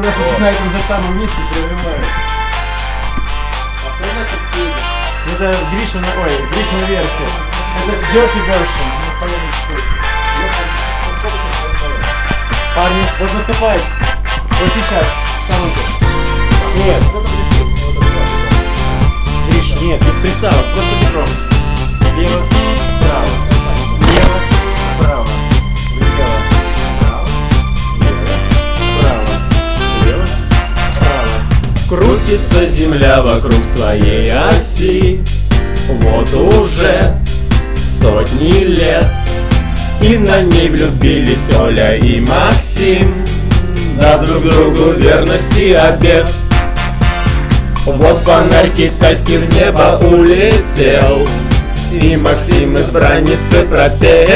нас на этом же самом месте прерывают. А что значит пили? Это Гришина версия. Это dirty version. Парни, вот наступает. Вот сейчас. Самый. Нет. Гриша, нет, без приставок, просто бедром. Лево, право. Лево, право. Лево, право. Лево, право. Лево, право. Крутится земля вокруг своей оси вот уже сотни лет. И на ней влюбились Оля и Максим, дав друг другу верности обет. Вот фонарь китайский в небо улетел, и Максим избраннице пропел: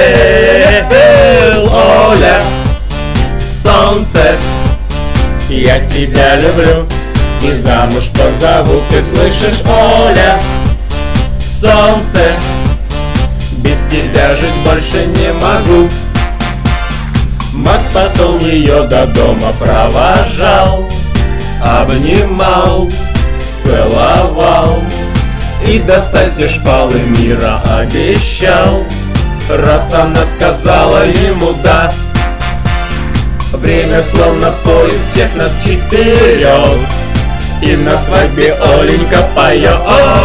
Оля, солнце, я тебя люблю, и замуж позову, ты слышишь, Оля? Солнце, без тебя жить больше не могу. Макс потом ее до дома провожал, обнимал, целовал и достать все шпалы мира обещал. Раз она сказала ему да, время словно поезд всех нас мчит вперед, и на свадьбе Оленька поет: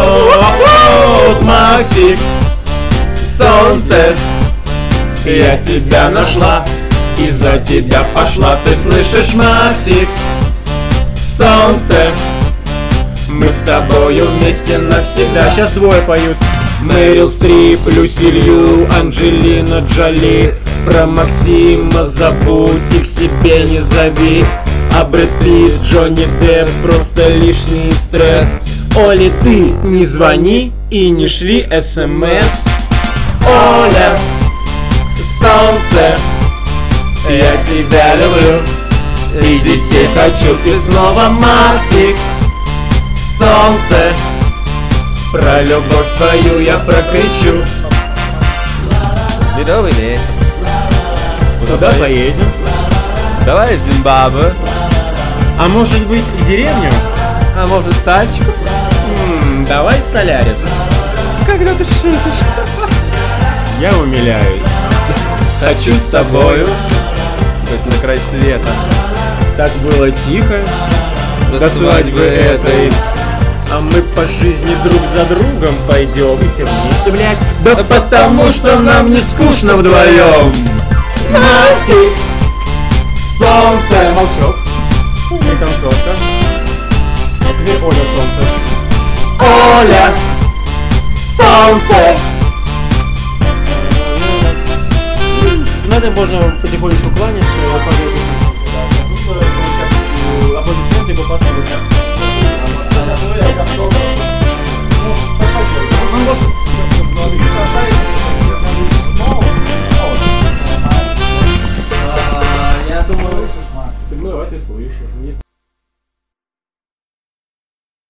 Максик, солнце, я тебя нашла и за тебя пошла, ты слышишь, Максик? Солнце, мы с тобою вместе навсегда. Сейчас двое поют. Мэрил Стрип, Люси Лью, Анджелина Джоли. Про Максима забудь, их себе не зови. А Брэд Питт, Джонни Депп, просто лишний стресс. Оле, ты не звони и не шли СМС. Оля, солнце, я тебя люблю, и детей хочу, и снова Максик. Солнце, про любовь свою я прокричу. Медовый месяц. Куда поедем? Давай в Зимбабве. А может быть в деревню? А может тачку? Давай в Солярис. Когда ты шутишь? Я умиляюсь. Хочу с тобою. Хоть на край света. Так было тихо до свадьбы этой. А мы по жизни друг за другом пойдем. И все вместе, блядь. Да потому что нам не скучно вдвоем. Максик, солнце, Молчок. И концовка. А теперь Оля, солнце. Оля, солнце. Надо можно потихонечку кланяться.